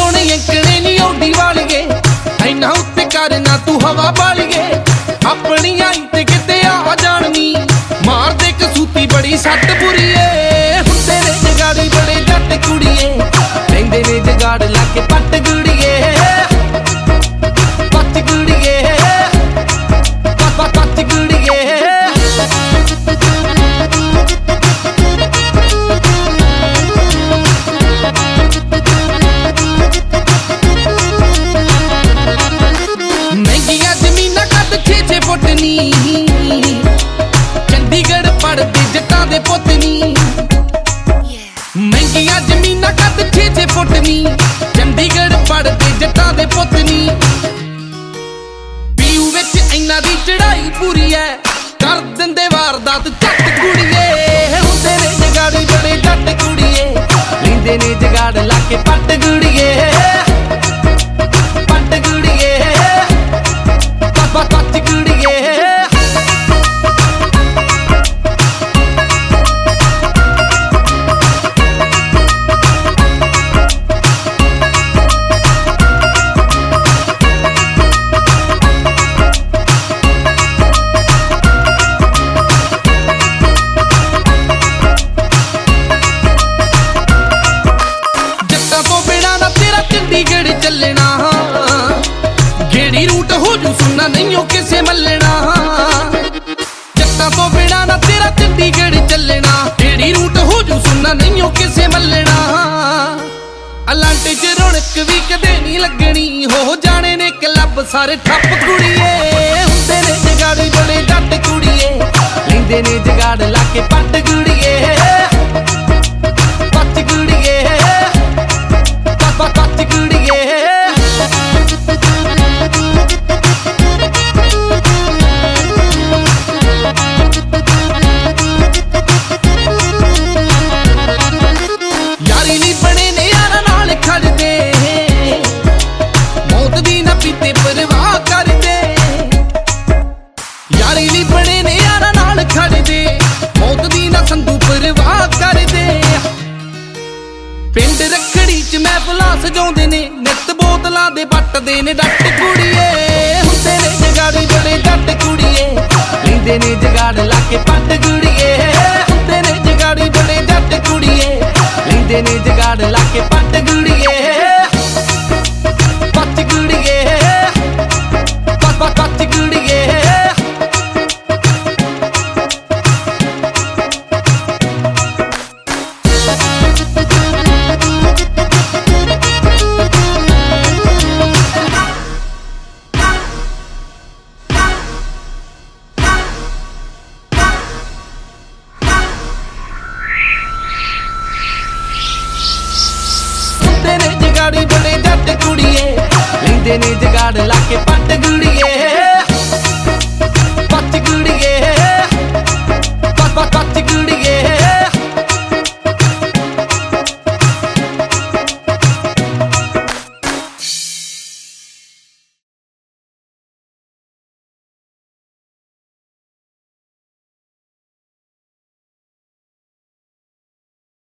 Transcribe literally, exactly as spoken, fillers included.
ਸੋਹਣੇ ਅੰਕੜੇ ਨੀ ਓਡੀ ਵਾਲੀਏ ਐਨਾ ਉੱਤੇ ਕਰਨਾ ਤੂੰ ਹਵਾ ਵਾਲੀਏ ਆਪਣੀ ਆਈ ਤੇ ਕਿਤੇ ਆ ਜਾਣਨੀ ਮਾਰ ਦੇ ਕਸੂਤੀ ਬੜੀ ਸੱਟ ਬੁਰੀਏ ਹੁੰਦੇ ਨੇ ਜਗਾੜੀ ਬੜੇ ਜੱਟ ਕੁੜੀਏ ਲੈਂਦੇ ਨੇ ਜਗਾੜ ਲਾ ਕੇ ਪੱਟ ਗੁੜੀਏ ਪੱਟ ਗੁੜੀਏ ਪਾਪਾ ਪੱਟ ਗੁੜੀਏ ਮਹਿੰਗੀਆਂ ਜ਼ਮੀਨਾਂ ਕੱਢ ਛੇ ਛੇ ਫੁੱਟ ਨੀ ਚੰਡੀਗੜ੍ਹ ਪੜਦੇ ਜੱਟਾਂ ਦੇ ਪੁੱਤ ਨੀ ਮਹਿੰਗੀਆਂ ਜ਼ਮੀਨਾਂ ਕੱਢ ਛੇ ਛੇ ਫੁੱਟ ਨੀ ਚੰਡੀਗੜ੍ਹ ਪੜਦੇ ਜੱਟਾਂ ਦੇ ਪੁੱਤ ਨੀ ਪੀਊ ਵਿੱਚ ਇਹਨਾਂ ਦੀ ਚੜਾਈ ਪੂਰੀ ਐ ਕਰ ਦਿੰਦੇ ਵਾਰਦਾਤ ਝੱਟ ਕੁੜੀਏ ਹੁੰਦੇ ਨੇ ਜਗਾੜੀ ਬੜੇ ਜੱਟ ਕੁੜੀਏ ਲੈਂਦੇ ਨੇ ਜਗਾੜ ਲਾ ਕੇ ਪੱਟ ਗੁੜੀਏ ਪੱਟ ਗੁੜੀਏ ਪਾਪਾ ਪੱਟ ਗੁੜੀਏ ਚੰਡੀਗੜ੍ਹ ਚੱਲਣਾ ਗੇੜੀ ਰੂਟ ਹੋ ਜੂ ਸੁਣਨਾ ਨਹੀਂ ਉਹ ਕਿਸੇ ਮੱਲਣਾ ਜੱਟਾਂ ਤੋਂ ਬਿਨਾ ਨਾ ਤੇਰਾ ਚੰਡੀਗੜ੍ਹ ਚੱਲਣਾ ਗੇੜੀ ਰੂਟ ਹੋ ਜੂ ਸੁਣਨਾ ਨਹੀਂ ਉਹ ਕਿਸੇ ਮੱਲਣਾ ਅਲਾਂਟੇ ਚ ਰੌਣਕ ਵੀ ਕਦੇ ਨਹੀਂ ਲੱਗਣੀ ਹੋ ਜਾਣੇ ਨੇ ਕਲੱਬ ਸਾਰੇ ਠੱਪ ਕੁੜੀਏ ਹੁੰਦੇ ਨੇ ਜਗਾੜੀ ਬੜੇ ਜੱਟ ਕੁੜੀਏ ਲੈਂਦੇ ਨੇ ਜਗਾੜ ਲਾ ਕੇ ਪੱਟ ਗੁੜੀਏ ਪੱਟ ਗੁੜੀਏ ਪਾਪਾ ਪੱਟ ਗੁੜੀਏ ਯਾਰੀ ਨਹੀਂ ਬਣੇ ਨੇ ਯਾਰਾਂ ਨਾਲ ਖੜਦੇ ਮੌਤ ਦੀ ਨਾ ਪੀਤੇ ਪਰਵਾਹ ਕਰਦੇ ਯਾਰੀ ਨਹੀਂ ਬਣੇ ਨੇ ਯਾਰਾਂ ਨਾਲ ਖੜਦੇ ਮੌਤ ਦੀ ਨਾ ਸੰਧੂ ਪਰਵਾਹ ਕਰਦੇ ਪਿੰਡ ਰੱਖੜੀ ਚ ਮਹਿਫਲਾਂ ਸਜਾਉਂਦੇ ਨੇ ਨਿੱਤ ਬੋਤਲਾਂ ਦੇ ਵੱਟਦੇ ਨੇ ਡੱਟ ਕੁੜੀਏ ਹੁੰਦੇ ਨੇ ਜਗਾੜੀ ਬੜੇ ਜੱਟ ਕੁੜੀਏ ਲੈਂਦੇ ਨੇ ਜਗਾੜ ਲਾ ਕੇ ਪੱਟ ਗੁੜੀਏ ਹੁੰਦੇ ਨੇ ਜਗਾੜੀ ਬੜੇ ਜੱਟ ਕੁੜੀਏ ਲੈਂਦੇ ਨੇ ਜਗਾੜ ਲਾ ਕੇ ਪੱਟ ਗੁੜੀਏ